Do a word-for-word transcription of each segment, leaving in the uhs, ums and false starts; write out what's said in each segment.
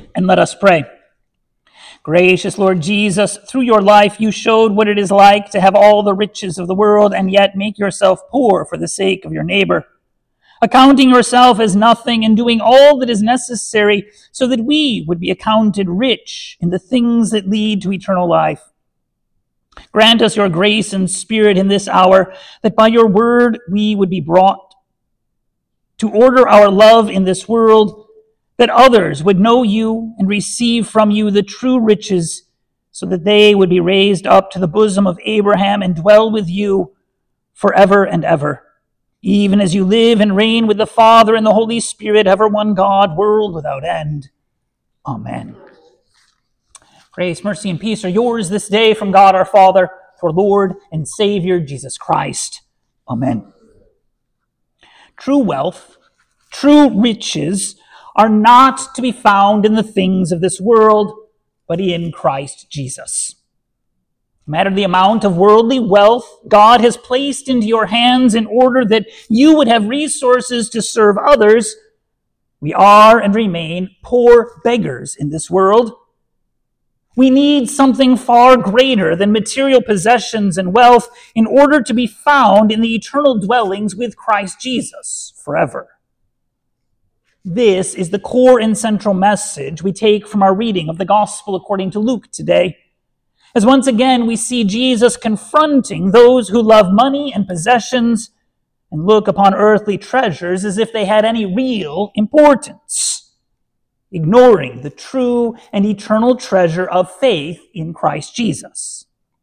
And let us pray. Gracious Lord Jesus, through your life you showed what it is like to have all the riches of the world and yet make yourself poor for the sake of your neighbor, accounting yourself as nothing and doing all that is necessary so that we would be accounted rich in the things that lead to eternal life. Grant us your grace and spirit in this hour, that by your word we would be brought to order our love in this world, that others would know you and receive from you the true riches, so that they would be raised up to the bosom of Abraham and dwell with you forever and ever, even as you live and reign with the Father and the Holy Spirit, ever one God, world without end. Amen. Grace, mercy, and peace are yours this day from God our Father, for Lord and Savior Jesus Christ. Amen. True wealth, true riches, are not to be found in the things of this world, but in Christ Jesus. No matter the amount of worldly wealth God has placed into your hands in order that you would have resources to serve others, we are and remain poor beggars in this world. We need something far greater than material possessions and wealth in order to be found in the eternal dwellings with Christ Jesus forever. This is the core and central message we take from our reading of the Gospel according to Luke today, as once again we see Jesus confronting those who love money and possessions and look upon earthly treasures as if they had any real importance, ignoring the true and eternal treasure of faith in Christ Jesus.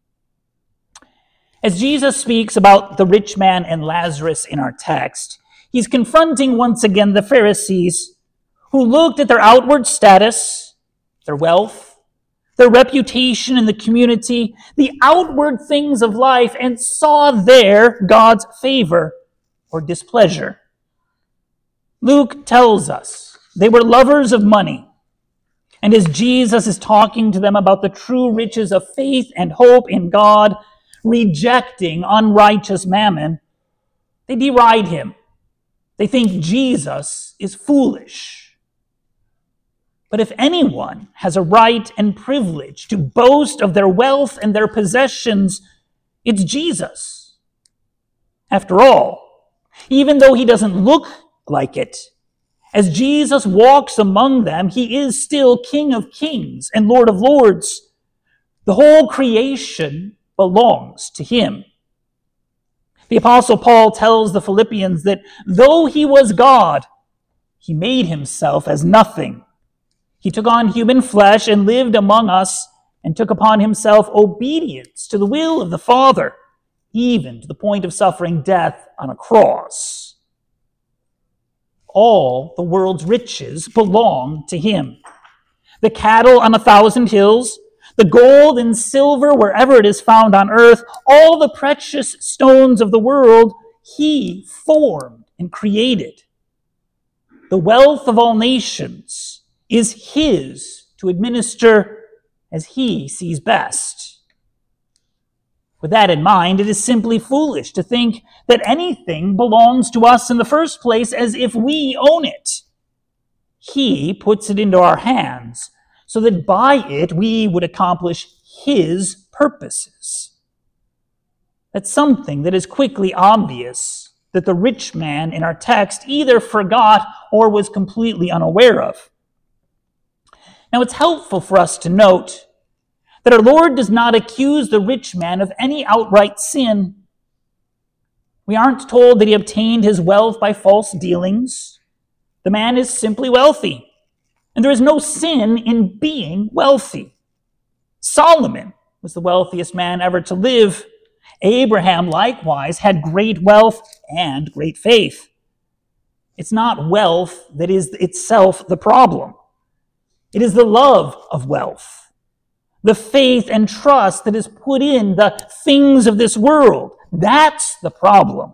As Jesus speaks about the rich man and Lazarus in our text, he's confronting once again the Pharisees who looked at their outward status, their wealth, their reputation in the community, the outward things of life, and saw there God's favor or displeasure. Luke tells us they were lovers of money. And as Jesus is talking to them about the true riches of faith and hope in God, rejecting unrighteous mammon, they deride him. They think Jesus is foolish. But if anyone has a right and privilege to boast of their wealth and their possessions, it's Jesus. After all, even though he doesn't look like it, as Jesus walks among them, he is still King of Kings and Lord of Lords. The whole creation belongs to him. The Apostle Paul tells the Philippians that though he was God, he made himself as nothing. He took on human flesh and lived among us and took upon himself obedience to the will of the Father, even to the point of suffering death on a cross. All the world's riches belong to him. The cattle on a thousand hills, the gold and silver wherever it is found on earth, all the precious stones of the world, he formed and created. The wealth of all nations is his to administer as he sees best. With that in mind, it is simply foolish to think that anything belongs to us in the first place as if we own it. He puts it into our hands so that by it we would accomplish his purposes. That's something that is quickly obvious that the rich man in our text either forgot or was completely unaware of. Now, it's helpful for us to note that our Lord does not accuse the rich man of any outright sin. We aren't told that he obtained his wealth by false dealings. The man is simply wealthy, and there is no sin in being wealthy. Solomon was the wealthiest man ever to live. Abraham, likewise, had great wealth and great faith. It's not wealth that is itself the problem. It is the love of wealth, the faith and trust that is put in the things of this world. That's the problem.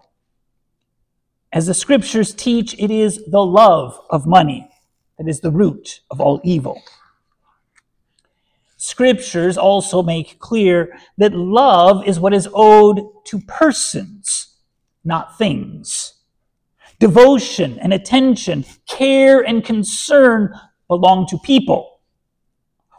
As the scriptures teach, it is the love of money that is the root of all evil. Scriptures also make clear that love is what is owed to persons, not things. Devotion and attention, care and concern belong to people,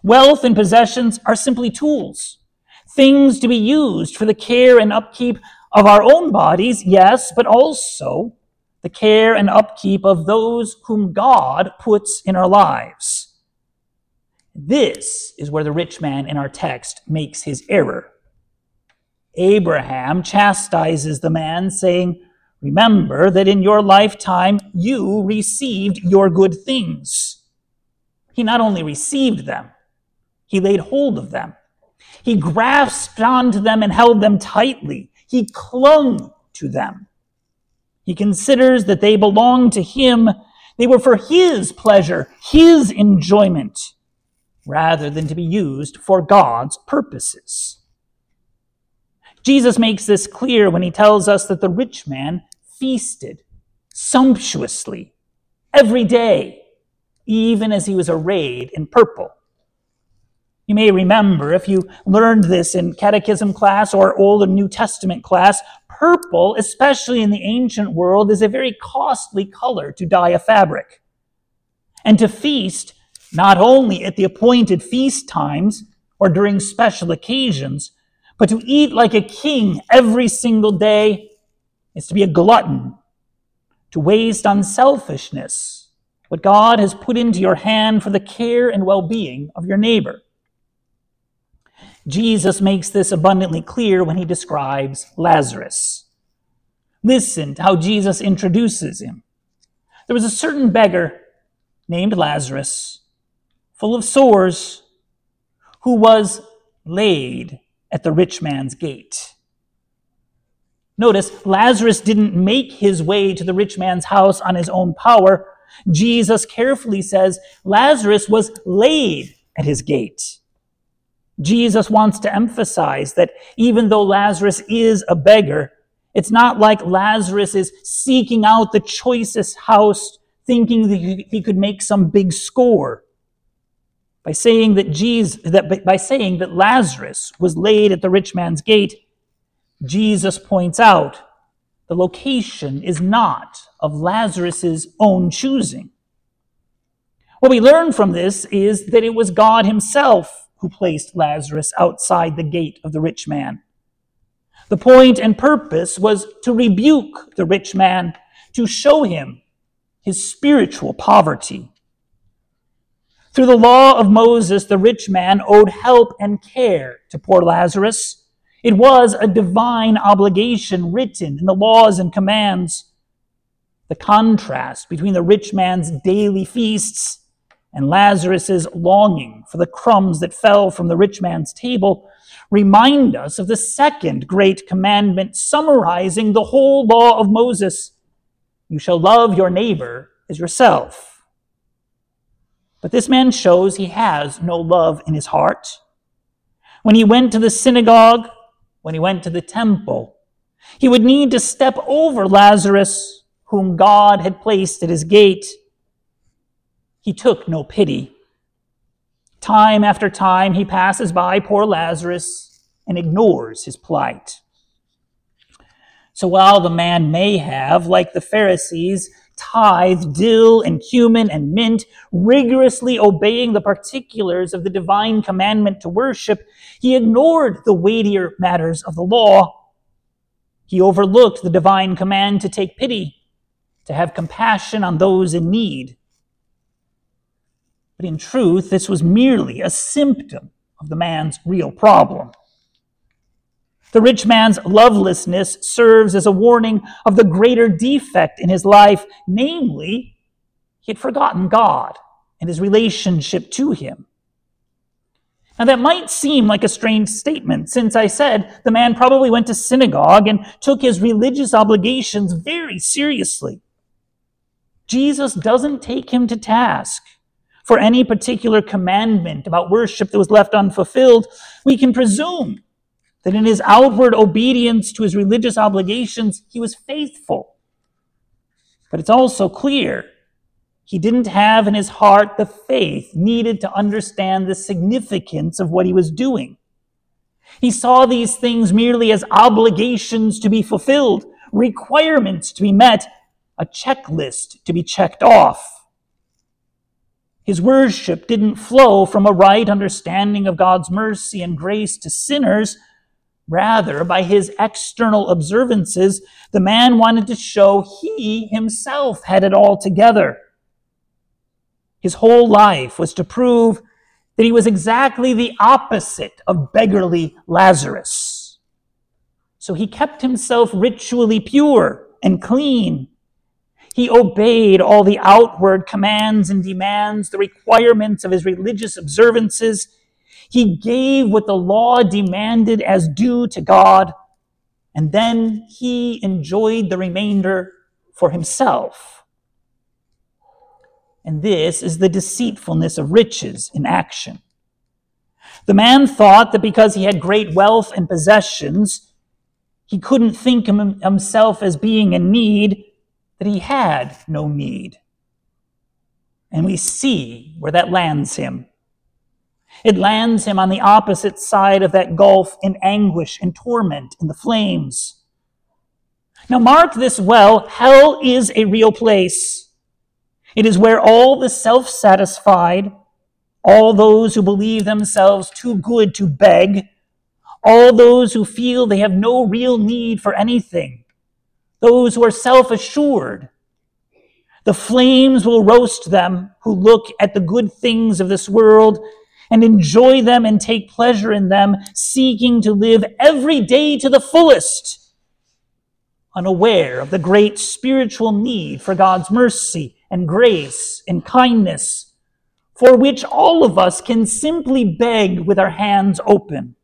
Wealth and possessions are simply tools, things to be used for the care and upkeep of our own bodies, yes, but also the care and upkeep of those whom God puts in our lives. This is where the rich man in our text makes his error. Abraham chastises the man, saying, "Remember that in your lifetime you received your good things." He not only received them, he laid hold of them. He grasped onto them and held them tightly. He clung to them. He considers that they belong to him. They were for his pleasure, his enjoyment, rather than to be used for God's purposes. Jesus makes this clear when he tells us that the rich man feasted sumptuously every day, even as he was arrayed in purple. You may remember, if you learned this in catechism class or Old and New Testament class, purple, especially in the ancient world, is a very costly color to dye a fabric. And to feast, not only at the appointed feast times or during special occasions, but to eat like a king every single day is to be a glutton, to waste on selfishness what God has put into your hand for the care and well-being of your neighbor. Jesus makes this abundantly clear when he describes Lazarus. Listen to how Jesus introduces him. There was a certain beggar named Lazarus, full of sores, who was laid at the rich man's gate. Notice, Lazarus didn't make his way to the rich man's house on his own power. Jesus carefully says Lazarus was laid at his gate. Jesus wants to emphasize that even though Lazarus is a beggar, it's not like Lazarus is seeking out the choicest house, thinking that he could make some big score. By saying that Jesus, that by saying that Lazarus was laid at the rich man's gate, Jesus points out the location is not of Lazarus's own choosing. What we learn from this is that it was God himself who placed Lazarus outside the gate of the rich man. The point and purpose was to rebuke the rich man, to show him his spiritual poverty. Through the law of Moses, the rich man owed help and care to poor Lazarus. It was a divine obligation written in the laws and commands. The contrast between the rich man's daily feasts and Lazarus's longing for the crumbs that fell from the rich man's table remind us of the second great commandment summarizing the whole law of Moses. You shall love your neighbor as yourself. But this man shows he has no love in his heart. When he went to the synagogue, when he went to the temple, he would need to step over Lazarus, whom God had placed at his gate. He took no pity. Time after time, he passes by poor Lazarus and ignores his plight. So while the man may have, like the Pharisees, tithed dill and cumin and mint, rigorously obeying the particulars of the divine commandment to worship, he ignored the weightier matters of the law. He overlooked the divine command to take pity, to have compassion on those in need. But in truth, this was merely a symptom of the man's real problem. The rich man's lovelessness serves as a warning of the greater defect in his life, namely, he had forgotten God and his relationship to him. Now that might seem like a strange statement, since I said the man probably went to synagogue and took his religious obligations very seriously. Jesus doesn't take him to task for any particular commandment about worship that was left unfulfilled. We can presume that in his outward obedience to his religious obligations, he was faithful. But it's also clear he didn't have in his heart the faith needed to understand the significance of what he was doing. He saw these things merely as obligations to be fulfilled, requirements to be met, a checklist to be checked off. His worship didn't flow from a right understanding of God's mercy and grace to sinners. Rather, by his external observances, the man wanted to show he himself had it all together. His whole life was to prove that he was exactly the opposite of beggarly Lazarus. So he kept himself ritually pure and clean. He obeyed all the outward commands and demands, the requirements of his religious observances. He gave what the law demanded as due to God, and then he enjoyed the remainder for himself. And this is the deceitfulness of riches in action. The man thought that because he had great wealth and possessions, he couldn't think of himself as being in need, that he had no need. And we see where that lands him. It lands him on the opposite side of that gulf in anguish and torment in the flames. Now mark this well, hell is a real place. It is where all the self-satisfied, all those who believe themselves too good to beg, all those who feel they have no real need for anything, those who are self-assured, the flames will roast them who look at the good things of this world and enjoy them and take pleasure in them, seeking to live every day to the fullest, unaware of the great spiritual need for God's mercy and grace and kindness, for which all of us can simply beg with our hands open.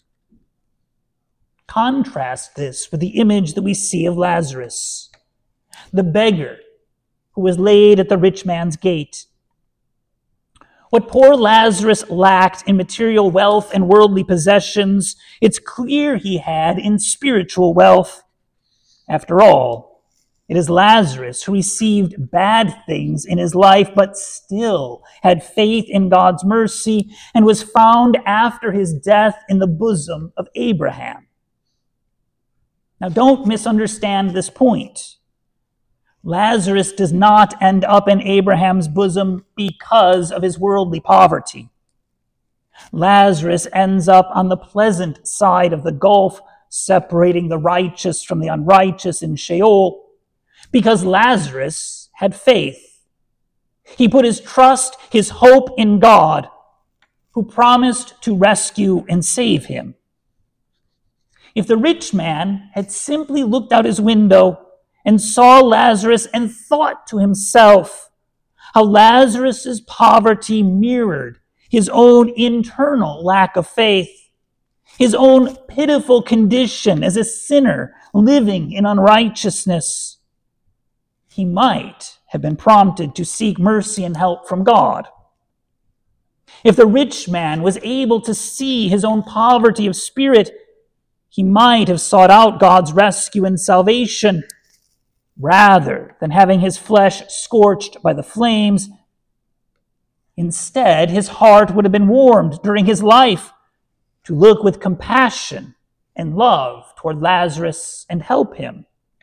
Contrast this with the image that we see of Lazarus, the beggar who was laid at the rich man's gate. What poor Lazarus lacked in material wealth and worldly possessions, it's clear he had in spiritual wealth. After all, it is Lazarus who received bad things in his life, but still had faith in God's mercy and was found after his death in the bosom of Abraham. Now, don't misunderstand this point. Lazarus does not end up in Abraham's bosom because of his worldly poverty. Lazarus ends up on the pleasant side of the gulf, separating the righteous from the unrighteous in Sheol, because Lazarus had faith. He put his trust, his hope in God, who promised to rescue and save him. If the rich man had simply looked out his window and saw Lazarus and thought to himself how Lazarus's poverty mirrored his own internal lack of faith, his own pitiful condition as a sinner living in unrighteousness, he might have been prompted to seek mercy and help from God. If the rich man was able to see his own poverty of spirit, he might have sought out God's rescue and salvation, rather than having his flesh scorched by the flames. Instead, his heart would have been warmed during his life to look with compassion and love toward Lazarus and help him.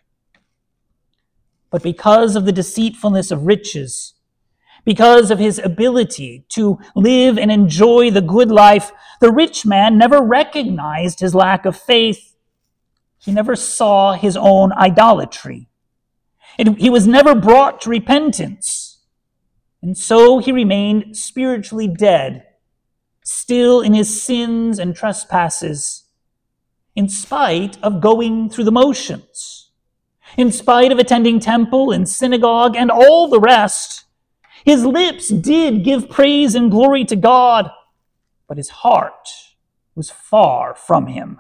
But because of the deceitfulness of riches, because of his ability to live and enjoy the good life, the rich man never recognized his lack of faith. He never saw his own idolatry. It, he was never brought to repentance. And so he remained spiritually dead, still in his sins and trespasses, in spite of going through the motions, in spite of attending temple and synagogue and all the rest. His lips did give praise and glory to God, but his heart was far from him.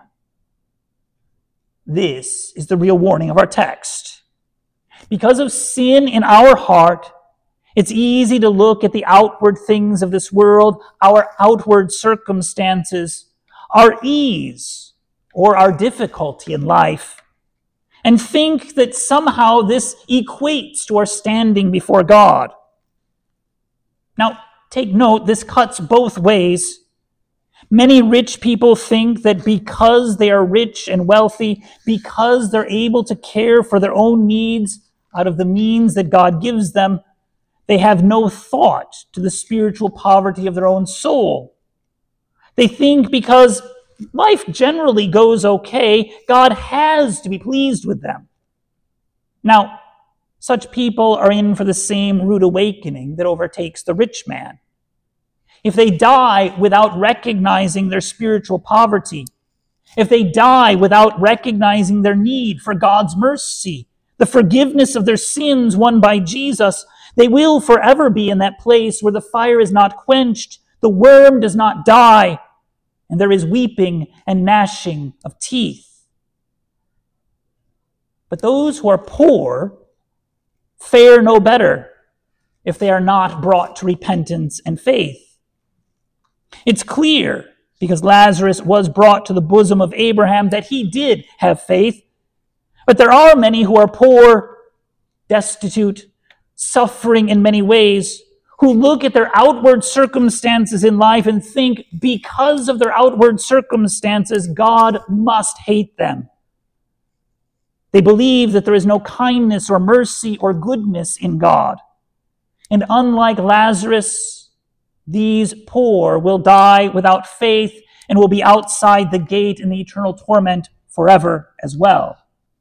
This is the real warning of our text. Because of sin in our heart, it's easy to look at the outward things of this world, our outward circumstances, our ease or our difficulty in life, and think that somehow this equates to our standing before God. Now, take note, this cuts both ways. Many rich people think that because they are rich and wealthy, because they're able to care for their own needs out of the means that God gives them, They have no thought to the spiritual poverty of their own soul. They think because life generally goes okay, God has to be pleased with them. Now, such people are in for the same rude awakening that overtakes the rich man. If they die without recognizing their spiritual poverty, if they die without recognizing their need for God's mercy, the forgiveness of their sins won by Jesus, they will forever be in that place where the fire is not quenched, the worm does not die, and there is weeping and gnashing of teeth. But those who are poor fare no better if they are not brought to repentance and faith. It's clear, because Lazarus was brought to the bosom of Abraham, that he did have faith. But there are many who are poor, destitute, suffering in many ways, who look at their outward circumstances in life and think because of their outward circumstances, God must hate them. They believe that there is no kindness or mercy or goodness in God. And unlike Lazarus, these poor will die without faith and will be outside the gate in the eternal torment forever as well.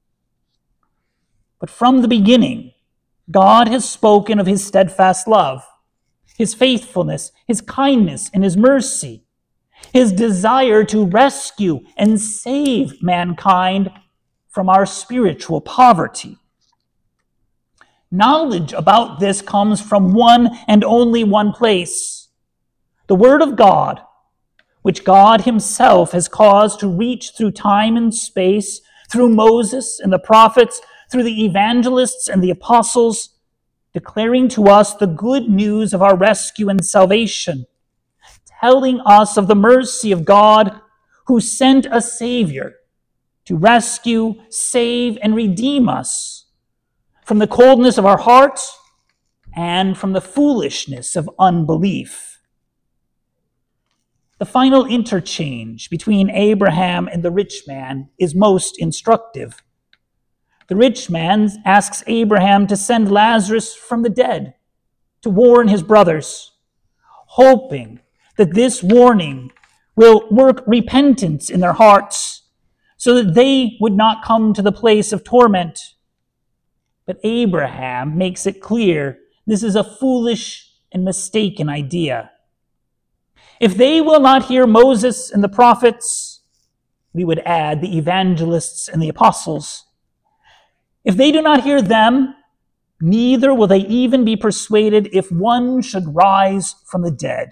But from the beginning, God has spoken of his steadfast love, his faithfulness, his kindness, and his mercy, his desire to rescue and save mankind from our spiritual poverty. Knowledge about this comes from one and only one place, the Word of God, which God himself has caused to reach through time and space, through Moses and the prophets, through the evangelists and the apostles, declaring to us the good news of our rescue and salvation, telling us of the mercy of God who sent a Savior to rescue, save, and redeem us from the coldness of our hearts and from the foolishness of unbelief. The final interchange between Abraham and the rich man is most instructive. The rich man asks Abraham to send Lazarus from the dead to warn his brothers, hoping that this warning will work repentance in their hearts so that they would not come to the place of torment. But Abraham makes it clear this is a foolish and mistaken idea. If they will not hear Moses and the prophets, we would add the evangelists and the apostles. If they do not hear them, neither will they even be persuaded if one should rise from the dead.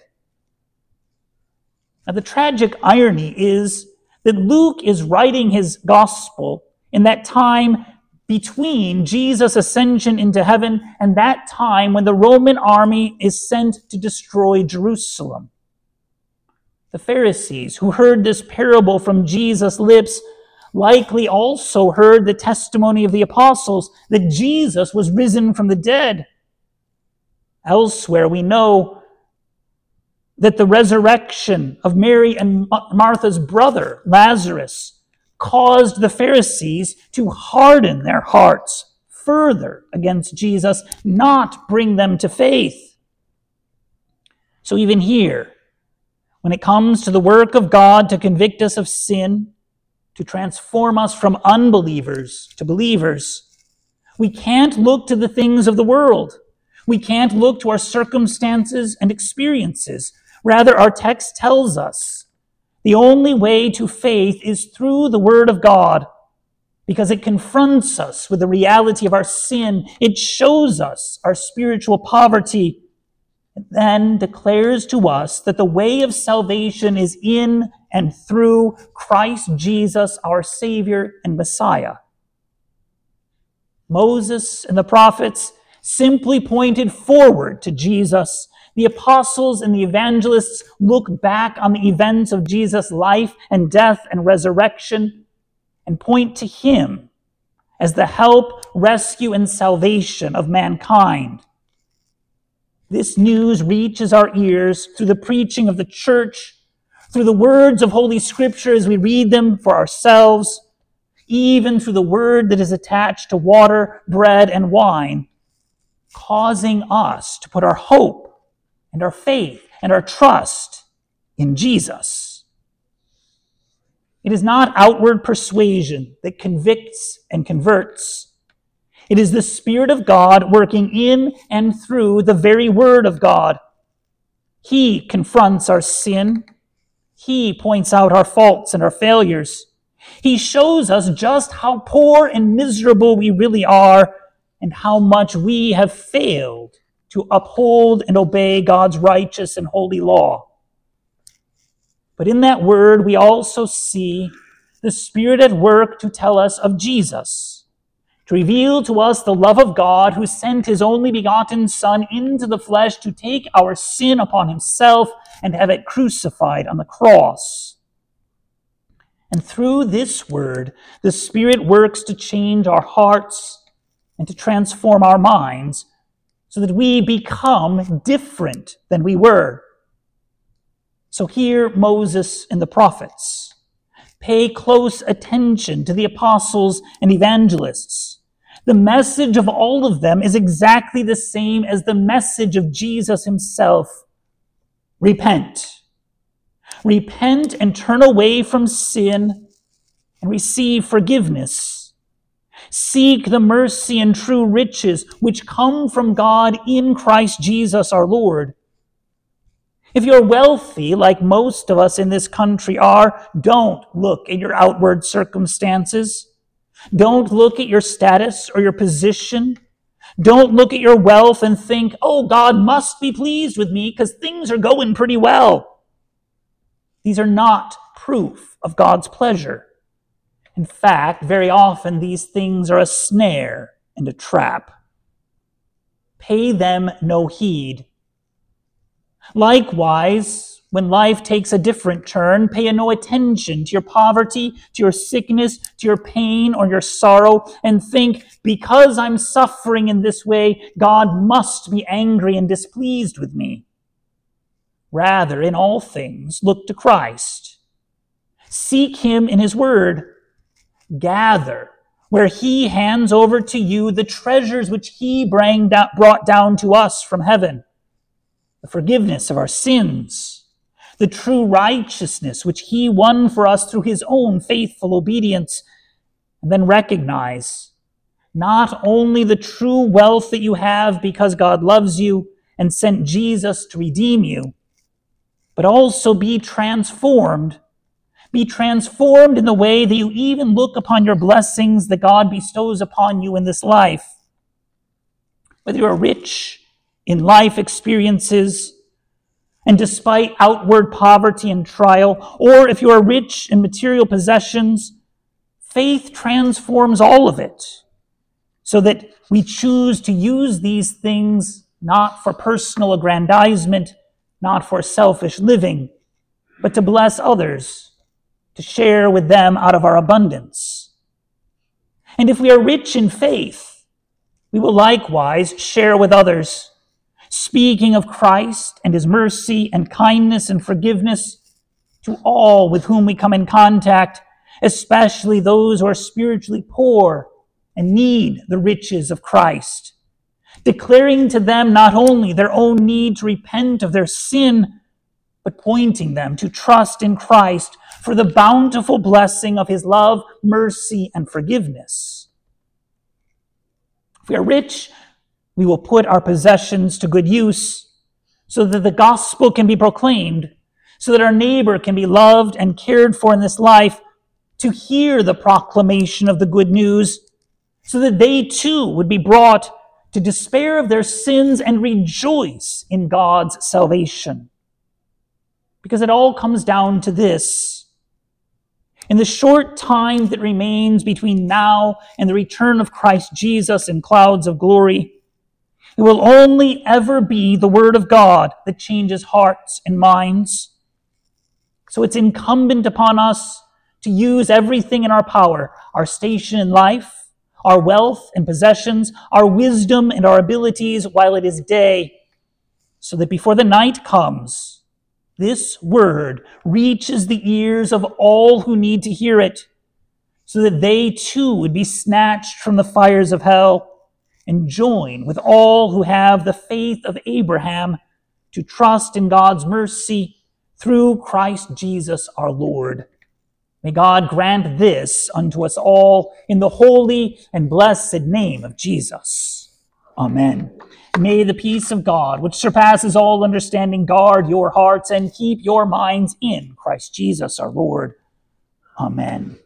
Now, the tragic irony is that Luke is writing his gospel in that time between Jesus' ascension into heaven and that time when the Roman army is sent to destroy Jerusalem. The Pharisees who heard this parable from Jesus' lips likely also heard the testimony of the apostles that Jesus was risen from the dead. Elsewhere, we know that the resurrection of Mary and Martha's brother, Lazarus, caused the Pharisees to harden their hearts further against Jesus, not bring them to faith. So even here, when it comes to the work of God to convict us of sin, to transform us from unbelievers to believers, we can't look to the things of the world. We can't look to our circumstances and experiences. Rather, our text tells us the only way to faith is through the Word of God, because it confronts us with the reality of our sin. It shows us our spiritual poverty, and then declares to us that the way of salvation is in and through Christ Jesus, our Savior and Messiah. Moses and the prophets simply pointed forward to Jesus. The apostles and the evangelists look back on the events of Jesus' life and death and resurrection and point to him as the help, rescue, and salvation of mankind. This news reaches our ears through the preaching of the church, through the words of Holy Scripture as we read them for ourselves, even through the word that is attached to water, bread, and wine, causing us to put our hope and our faith and our trust in Jesus. It is not outward persuasion that convicts and converts. It is the Spirit of God working in and through the very Word of God. He confronts our sin. He points out our faults and our failures. He shows us just how poor and miserable we really are and how much we have failed to uphold and obey God's righteous and holy law. But in that word, we also see the Spirit at work to tell us of Jesus, to reveal to us the love of God who sent his only begotten Son into the flesh to take our sin upon himself and have it crucified on the cross. And through this word, the Spirit works to change our hearts and to transform our minds so that we become different than we were. So hear Moses and the prophets. Pay close attention to the apostles and evangelists. The message of all of them is exactly the same as the message of Jesus himself. Repent. Repent and turn away from sin and receive forgiveness. Seek the mercy and true riches which come from God in Christ Jesus our Lord. If you're wealthy, like most of us in this country are, don't look at your outward circumstances. Don't look at your status or your position. Don't look at your wealth and think, oh, God must be pleased with me because things are going pretty well. These are not proof of God's pleasure. In fact, very often these things are a snare and a trap. Pay them no heed. Likewise, when life takes a different turn, pay no attention to your poverty, to your sickness, to your pain or your sorrow, and think, because I'm suffering in this way, God must be angry and displeased with me. Rather, in all things, look to Christ. Seek him in his word. Gather where he hands over to you the treasures which he brought down to us from heaven. The forgiveness of our sins, the true righteousness which he won for us through his own faithful obedience, and then recognize not only the true wealth that you have because God loves you and sent Jesus to redeem you, but also be transformed. Be transformed in the way that you even look upon your blessings that God bestows upon you in this life. Whether you are rich in life experiences, and despite outward poverty and trial, or if you are rich in material possessions, faith transforms all of it, so that we choose to use these things not for personal aggrandizement, not for selfish living, but to bless others, to share with them out of our abundance. And if we are rich in faith, we will likewise share with others, speaking of Christ and his mercy and kindness and forgiveness to all with whom we come in contact, especially those who are spiritually poor and need the riches of Christ, declaring to them not only their own need to repent of their sin, but pointing them to trust in Christ for the bountiful blessing of his love, mercy, and forgiveness. If we are rich, we will put our possessions to good use so that the gospel can be proclaimed, so that our neighbor can be loved and cared for in this life, to hear the proclamation of the good news, so that they too would be brought to despair of their sins and rejoice in God's salvation. Because it all comes down to this. In the short time that remains between now and the return of Christ Jesus in clouds of glory, it will only ever be the Word of God that changes hearts and minds. So it's incumbent upon us to use everything in our power, our station in life, our wealth and possessions, our wisdom and our abilities while it is day, so that before the night comes, this word reaches the ears of all who need to hear it, so that they too would be snatched from the fires of hell and join with all who have the faith of Abraham to trust in God's mercy through Christ Jesus our Lord. May God grant this unto us all in the holy and blessed name of Jesus. Amen. May the peace of God, which surpasses all understanding, guard your hearts and keep your minds in Christ Jesus our Lord. Amen.